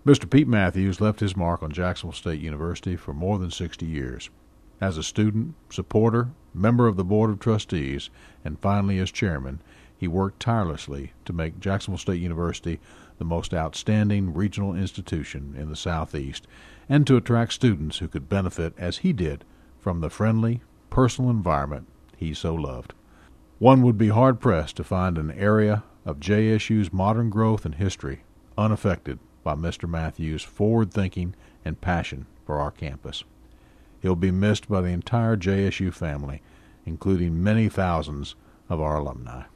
Mr. Pete Matthews left his mark on Jacksonville State University for more than 60 years. As a student, supporter, member of the Board of Trustees, and finally as chairman, he worked tirelessly to make Jacksonville State University the most outstanding regional institution in the Southeast, and to attract students who could benefit, as he did, from the friendly, personal environment he so loved. One would be hard-pressed to find an area of JSU's modern growth and history unaffected by Mr. Matthews' forward-thinking and passion for our campus. He'll be missed by the entire JSU family, including many thousands of our alumni.